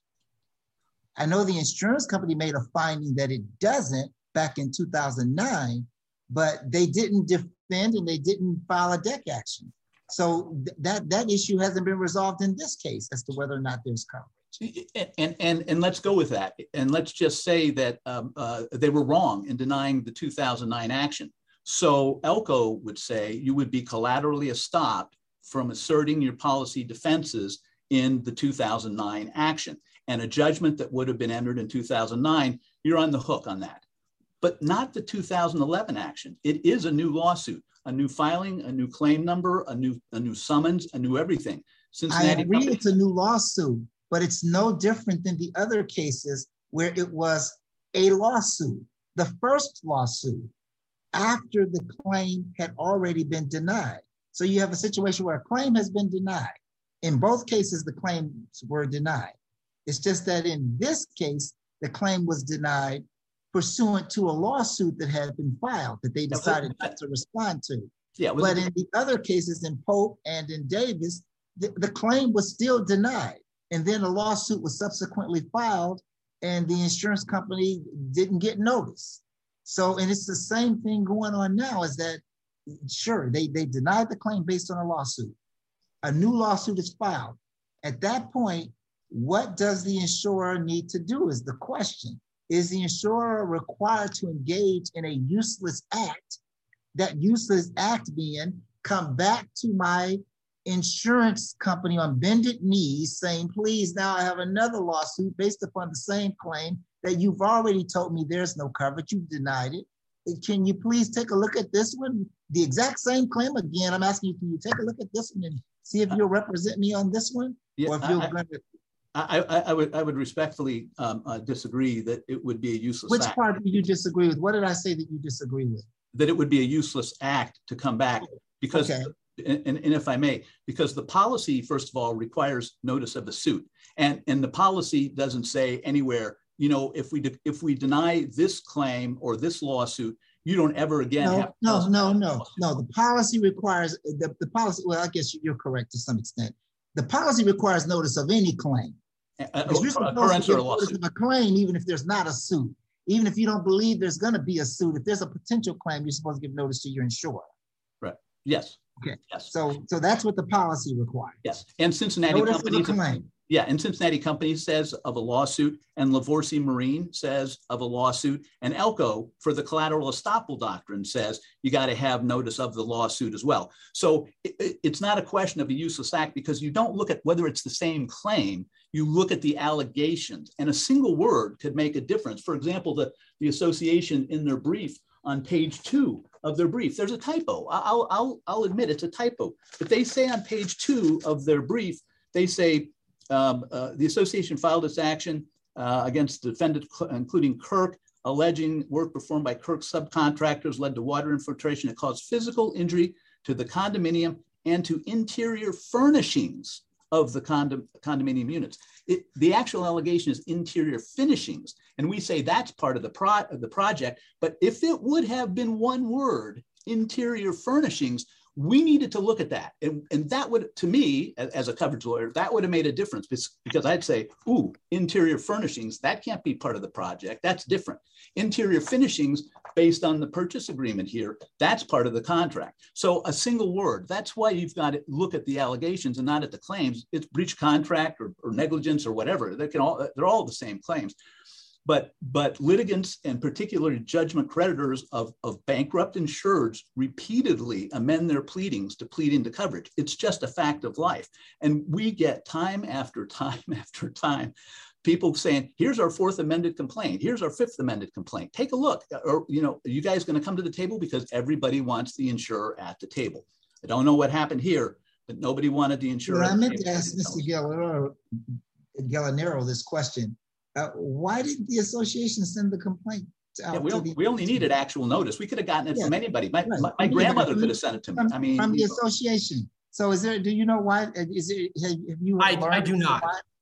I know the insurance company made a finding that it doesn't back in 2009, but they didn't defend and they didn't file a deck action. So that issue hasn't been resolved in this case as to whether or not there's coverage. And let's go with that. And let's just say that they were wrong in denying the 2009 action. So Elko would say you would be collaterally estopped from asserting your policy defenses in the 2009 action. And a judgment that would have been entered in 2009, you're on the hook on that. But not the 2011 action. It is a new lawsuit, a new filing, a new claim number, a new summons, a new everything. Cincinnati— I agree it's a new lawsuit, but it's no different than the other cases where it was a lawsuit. The first lawsuit after the claim had already been denied. So you have a situation where a claim has been denied. In both cases, the claims were denied. It's just that in this case, the claim was denied pursuant to a lawsuit that had been filed that they decided not to respond to. Yeah, but in the other cases, in Pope and in Davis, the claim was still denied. And then a lawsuit was subsequently filed and the insurance company didn't get notice. So, and it's the same thing going on now, is that, sure, they denied the claim based on a lawsuit. A new lawsuit is filed. At that point, what does the insurer need to do is the question. Is the insurer required to engage in a useless act? That useless act being, come back to my insurance company on bended knees saying, please, now I have another lawsuit based upon the same claim that you've already told me there's no coverage, you've denied it. Can you please take a look at this one? The exact same claim again. I'm asking you, can you take a look at this one and see if you'll represent me on this one? Yeah, or if you're going to— I would respectfully disagree that it would be a useless act. Which part do you disagree with? What did I say that you disagree with? That it would be a useless act to come back because, okay. and if I may, because the policy, first of all, requires notice of the suit. And the policy doesn't say anywhere, you know, if we deny this claim or this lawsuit, you don't ever again have— No. The policy requires, the policy, well, I guess you're correct to some extent. The policy requires notice of any claim. You're supposed to give notice of a claim even if there's not a suit. Even if you don't believe there's going to be a suit, if there's a potential claim, you're supposed to give notice to your insurer. Right. Yes. Okay. Yes. So that's what the policy requires. Yes. And Cincinnati Company— Yeah, and Cincinnati Company says of a lawsuit, and Lavorsi Marine says of a lawsuit, and Elko for the collateral estoppel doctrine says you got to have notice of the lawsuit as well. So it's not a question of a useless act because you don't look at whether it's the same claim, you look at the allegations, and a single word could make a difference. For example, the association in their brief on page 2 of their brief, there's a typo. I'll admit it's a typo, but they say on page 2 of their brief, they say, the association filed its action against the defendant, including Kirk, alleging work performed by Kirk's subcontractors led to water infiltration that caused physical injury to the condominium and to interior furnishings of the condominium units. The actual allegation is interior finishings, and we say that's part of the project. But if it would have been one word, interior furnishings, we needed to look at that. And that would, to me, as a coverage lawyer, that would have made a difference because I'd say, ooh, interior furnishings, that can't be part of the project. That's different. Interior finishings, based on the purchase agreement here, that's part of the contract. So a single word, that's why you've got to look at the allegations and not at the claims. It's breach contract or negligence or whatever. They're all the same claims. But litigants, and particularly judgment creditors of bankrupt insureds, repeatedly amend their pleadings to plead into coverage. It's just a fact of life. And we get time after time after time people saying, here's our 4th amended complaint. Here's our 5th amended complaint. Take a look. Or, are you guys going to come to the table? Because everybody wants the insurer at the table. I don't know what happened here, but nobody wanted the insurer. Well, I meant to ask Mr. Gallinero this question. Why did the association send the complaint out? We only needed actual notice. We could have gotten it from anybody. My grandmother could have sent it to me. I mean, from the association. So do you know why? Have you I do not.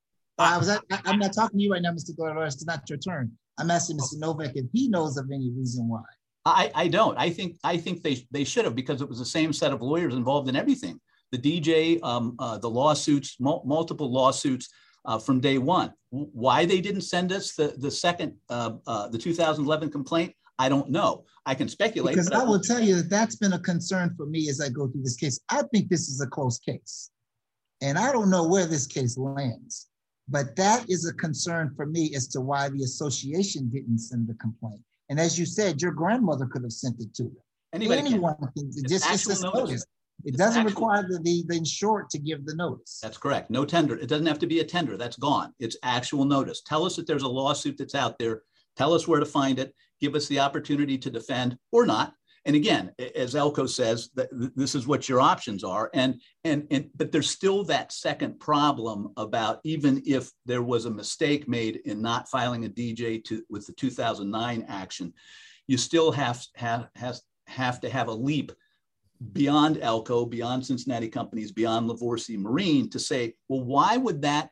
I'm not talking to you right now, Mr. Gallinero. It's not your turn. I'm asking Mr. Novak if he knows of any reason why. I don't. I think they should have, because it was the same set of lawyers involved in everything. The DJ, the lawsuits, multiple lawsuits from day one. Why they didn't send us the second, the 2011 complaint, I don't know. I can speculate. Because I will tell you that's been a concern for me as I go through this case. I think this is a close case. And I don't know where this case lands. But that is a concern for me as to why the association didn't send the complaint. And as you said, your grandmother could have sent it to them. Anyone can just notice. It doesn't require the insured to give the notice. That's correct. No tender. It doesn't have to be a tender. That's gone. It's actual notice. Tell us that there's a lawsuit that's out there. Tell us where to find it. Give us the opportunity to defend or not. And again, as Elko says, this is what your options are. But there's still that second problem about, even if there was a mistake made in not filing a DJ with the 2009 action, you still have to have a leap beyond Elko, beyond Cincinnati Companies, beyond Lavorsi Marine to say, well, why would that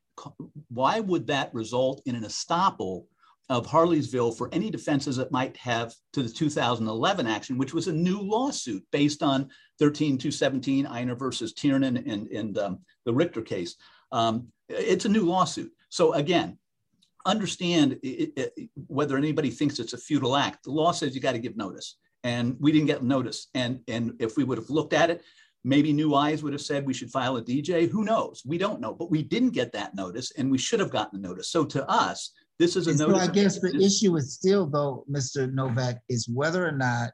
result in an estoppel of Harleysville for any defenses it might have to the 2011 action, which was a new lawsuit based on 13-217 Einer versus Tiernan and the Richter case. It's a new lawsuit. So again, understand whether anybody thinks it's a futile act. The law says you got to give notice, and we didn't get notice. And if we would have looked at it, maybe New Eyes would have said we should file a DJ. Who knows? We don't know, but we didn't get that notice, and we should have gotten the notice. So to us, this is a notice. So I guess the issue is still, though, Mr. Novak, is whether or not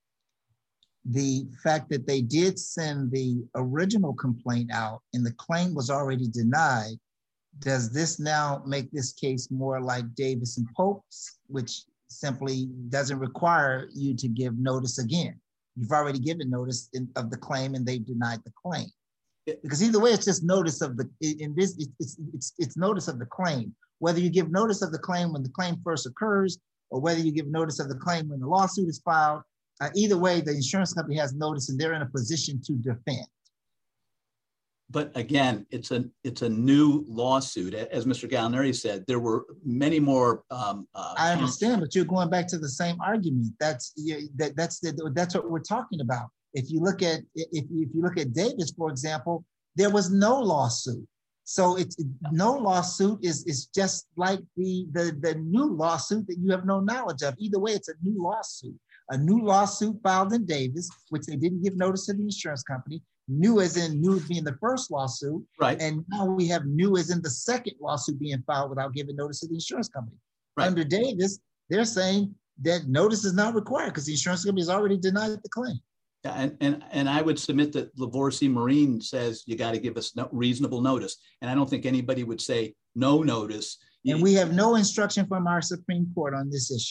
the fact that they did send the original complaint out and the claim was already denied, does this now make this case more like Davis and Pope's, which simply doesn't require you to give notice again? You've already given notice of the claim and they've denied the claim. Because either way, it's just notice of it's notice of the claim. Whether you give notice of the claim when the claim first occurs, or whether you give notice of the claim when the lawsuit is filed, either way, the insurance company has notice and they're in a position to defend. But again, it's a new lawsuit. As Mr. Gallinari said, there were many more. I understand, but you're going back to the same argument. That's what we're talking about. If you look at Davis, for example, there was no lawsuit. So no lawsuit is just like the new lawsuit that you have no knowledge of. Either way, it's a new lawsuit filed in Davis, which they didn't give notice to the insurance company. New as in new being the first lawsuit, right? And now we have new as in the second lawsuit being filed without giving notice to the insurance company. Right. Under Davis, they're saying that notice is not required because the insurance company has already denied the claim. Yeah, and I would submit that Lavorsi Marine says you got to give us reasonable notice, and I don't think anybody would say no notice. And we have no instruction from our Supreme Court on this issue.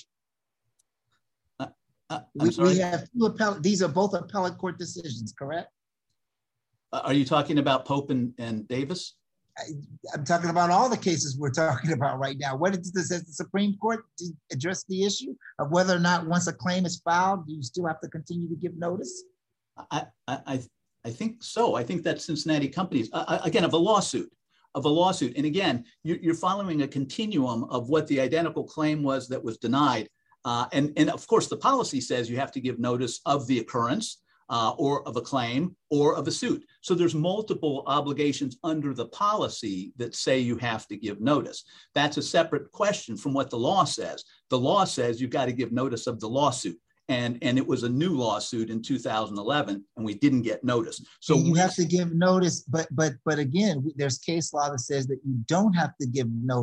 We have two appellate. These are both appellate court decisions, correct? Are you talking about Pope and Davis? I'm talking about all the cases we're talking about right now. What does the Supreme Court address the issue of whether or not once a claim is filed, do you still have to continue to give notice? I think so. I think that Cincinnati Companies, again, of a lawsuit. And again, you're following a continuum of what the identical claim was that was denied. And of course, the policy says you have to give notice of the occurrence, or of a claim or of a suit. So there's multiple obligations under the policy that say you have to give notice. That's a separate question from what the law says. The law says you've got to give notice of the lawsuit. And it was a new lawsuit in 2011, and we didn't get notice. So you have to give notice, but again, there's case law that says that you don't have to give notice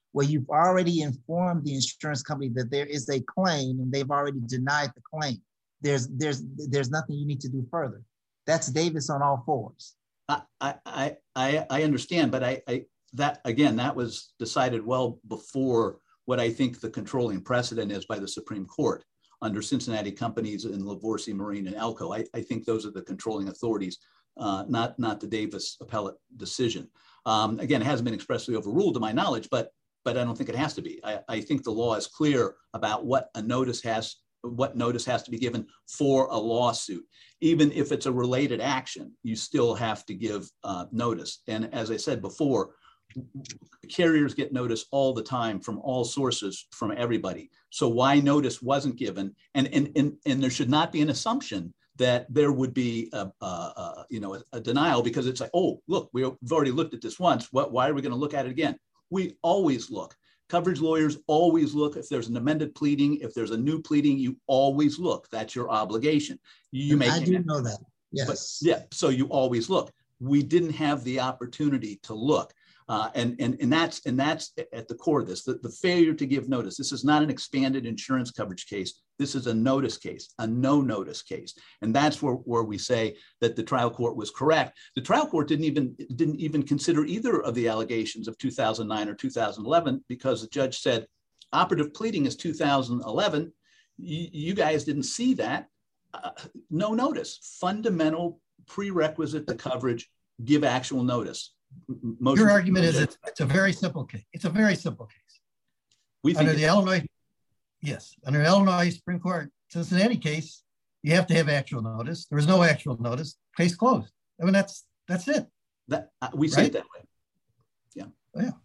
where you've already informed the insurance company that there is a claim and they've already denied the claim. There's nothing you need to do further. That's Davis on all fours. I understand, but that was decided well before what I think the controlling precedent is by the Supreme Court under Cincinnati Companies and Lavorsi Marine and Elko. I think those are the controlling authorities, not the Davis appellate decision. Again, it hasn't been expressly overruled to my knowledge, but I don't think it has to be. I think the law is clear about what notice has to be given for a lawsuit. Even if it's a related action, you still have to give notice. And as I said before, carriers get notice all the time from all sources, from everybody. So why notice wasn't given? And there should not be an assumption that there would be a denial because it's like, oh, look, we've already looked at this once. Why are we going to look at it again? We always look. Coverage lawyers always look. If there's an amended pleading, if there's a new pleading, you always look. That's your obligation. I do know that. Yes. But, so you always look. We didn't have the opportunity to look. And that's at the core of this, the failure to give notice. This is not an expanded insurance coverage case. This is a notice case, a no notice case. And that's where we say that the trial court was correct. The trial court didn't even consider either of the allegations of 2009 or 2011 because the judge said operative pleading is 2011. You guys didn't see that. No notice. Fundamental prerequisite to coverage, give actual notice. Your argument is it's a very simple case. It's a very simple case. Under the Illinois Supreme Court Cincinnati case, you have to have actual notice. There was no actual notice. Case closed. I mean, that's it. We say it that way. Yeah. Oh, yeah.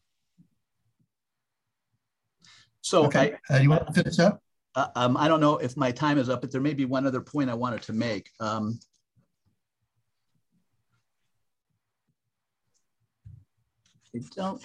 So okay. You want to finish up? I don't know if my time is up, but there may be one other point I wanted to make. I don't.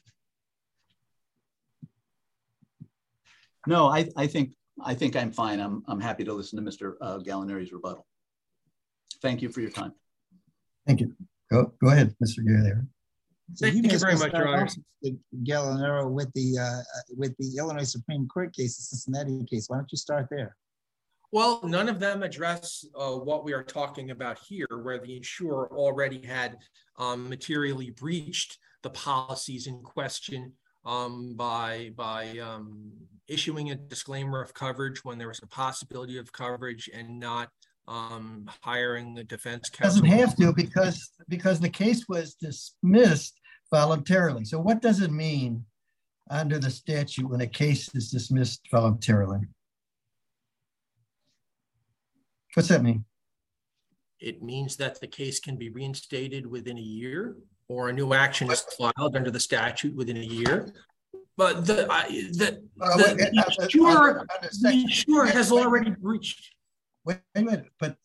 No, I think I'm fine. I'm happy to listen to Mr. Gallinari's rebuttal. Thank you for your time. Thank you. Go ahead, Mr. Gallinari. So Thank you very much, Your Honor. Gallinaro with the Illinois Supreme Court case, the Cincinnati case. Why don't you start there? Well, none of them address what we are talking about here, where the insurer already had materially breached the policies in question by issuing a disclaimer of coverage when there was a possibility of coverage and not hiring the defense counsel. Doesn't have to because the case was dismissed voluntarily. So what does it mean under the statute when a case is dismissed voluntarily? What's that mean? It means that the case can be reinstated within a year, or a new action is filed under the statute within a year. But the insurer has already breached. Wait a minute, but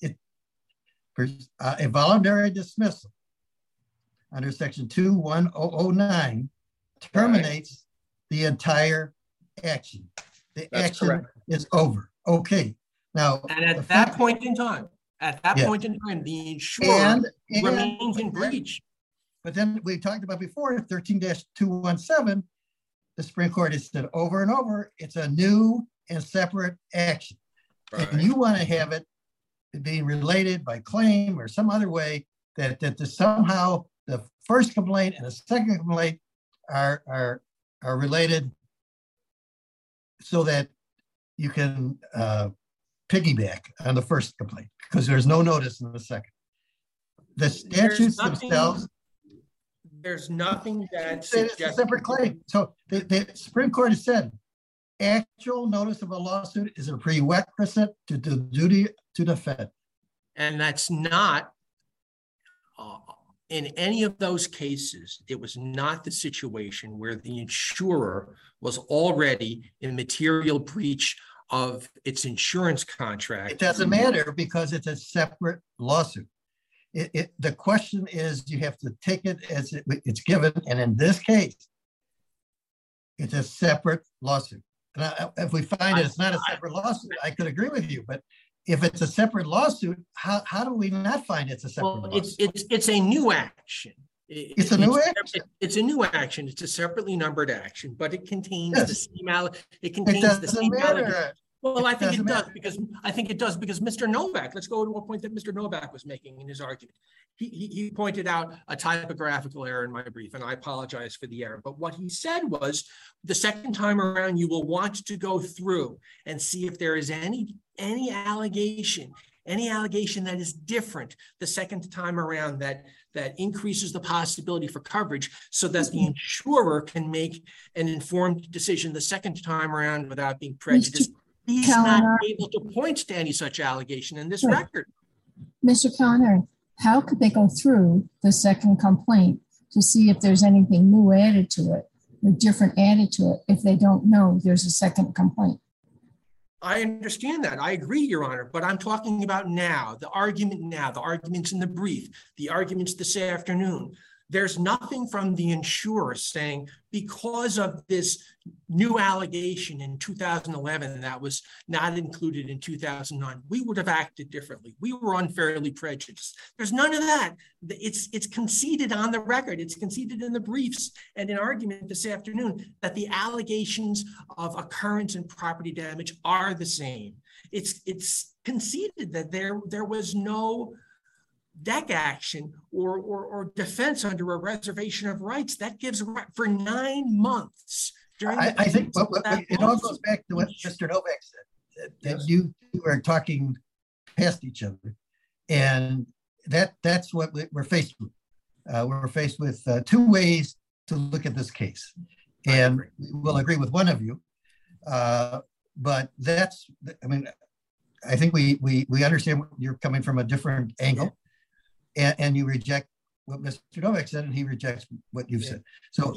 a voluntary dismissal under section 21009 terminates the entire action. The action correct. Is over. Okay. Now, and at that point in time, the insurer remains in breach. But then we talked about before, 13-217, the Supreme Court has said over and over, it's a new and separate action. Right. And you want to have it being related by claim or some other way that somehow the first complaint and the second complaint are related so that you can piggyback on the first complaint because there's no notice in the second. The statutes themselves. There's nothing that suggests it's a separate claim. So the Supreme Court has said actual notice of a lawsuit is a prerequisite to the duty to defend. And that's not, in any of those cases, it was not the situation where the insurer was already in material breach of its insurance contract. It doesn't matter because it's a separate lawsuit. The question is, you have to take it as it's given. And in this case, it's a separate lawsuit. And if we find it's not a separate lawsuit, I could agree with you. But if it's a separate lawsuit, how do we not find it's a separate lawsuit? It's a new action. It's a new action. It's a new action. It's a separately numbered action, but it contains Yes. the same It doesn't matter. Well, I think it doesn't does matter. because Mr. Novak, let's go to a point that Mr. Novak was making in his argument. He pointed out a typographical error in my brief, and I apologize for the error. But what he said was, the second time around, you will want to go through and see if there is any allegation that is different the second time around that increases the possibility for coverage, so that the insurer can make an informed decision the second time around without being prejudiced. He's not able to point to any such allegation in this record. Mr. Callahan, how could they go through the second complaint to see if there's anything new added to it or different added to it if they don't know there's a second complaint? I understand that. I agree, Your Honor, but I'm talking about now, the arguments in the brief, the arguments this afternoon. There's nothing from the insurer saying, because of this new allegation in 2011 that was not included in 2009, we would have acted differently. We were unfairly prejudiced. There's none of that. It's conceded on the record. It's conceded in the briefs and in argument this afternoon that the allegations of occurrence and property damage are the same. It's conceded that there was no deck action or defense under a reservation of rights. That gives for 9 months. I think it all goes back to what Mr. Novak said, that you are talking past each other. And that's what we're faced with. We're faced with two ways to look at this case. And we'll agree with one of you. But I think we understand you're coming from a different angle. And you reject what Mr. Novak said, and he rejects what you've said. So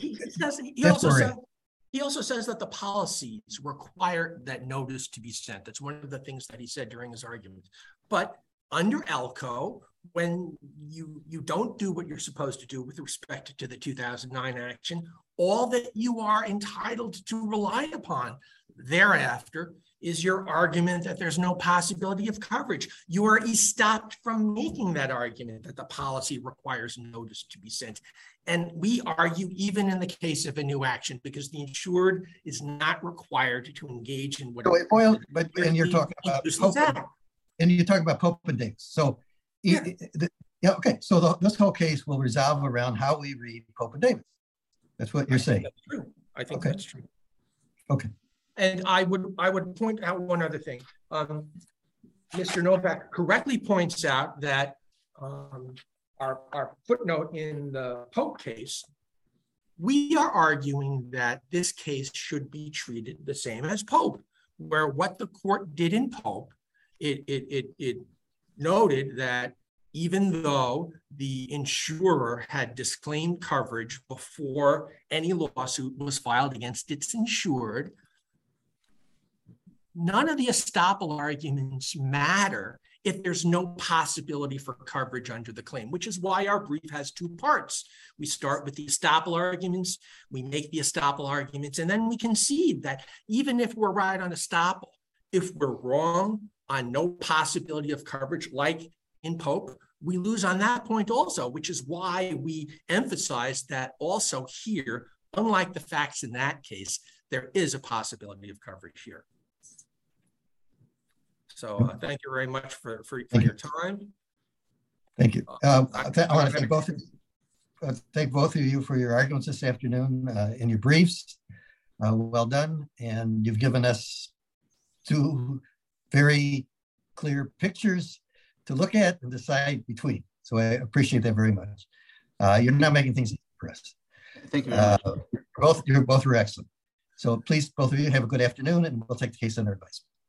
he also says that the policies require that notice to be sent. That's one of the things that he said during his argument. But under ELCO, when you don't do what you're supposed to do with respect to the 2009 action, all that you are entitled to rely upon thereafter is your argument that there's no possibility of coverage. You are stopped from making that argument that the policy requires notice to be sent. And we argue even in the case of a new action, because the insured is not required to engage in what. And you're talking about Pope and Davis. So, okay. So this whole case will resolve around how we read Pope and Davis. That's what you're saying. That's true. I think that's true. Okay. And I would point out one other thing. Mr. Novak correctly points out that our footnote in the Pope case, we are arguing that this case should be treated the same as Pope, where what the court did in Pope, it noted that even though the insurer had disclaimed coverage before any lawsuit was filed against its insured, none of the estoppel arguments matter if there's no possibility for coverage under the claim, which is why our brief has two parts. We start with the estoppel arguments, we make the estoppel arguments, and then we concede that even if we're right on estoppel, if we're wrong on no possibility of coverage, like in Pope, we lose on that point also, which is why we emphasize that also here, unlike the facts in that case, there is a possibility of coverage here. So thank you very much for your time. Thank you. I want to thank both of you for your arguments this afternoon in your briefs. Well done. And you've given us two very clear pictures to look at and decide between. So I appreciate that very much. You're not making things easy for us. Thank you. Both were excellent. So please, both of you, have a good afternoon, and we'll take the case under advice.